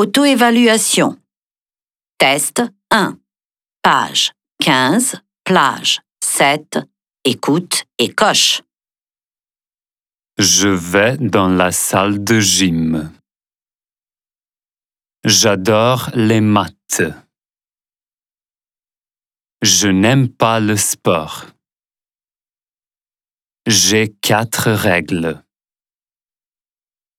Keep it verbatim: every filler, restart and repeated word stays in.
Auto-évaluation. Test un. Page quinze, plage sept, écoute et coche. Je vais dans la salle de gym. J'adore les maths. Je n'aime pas le sport. J'ai quatre règles.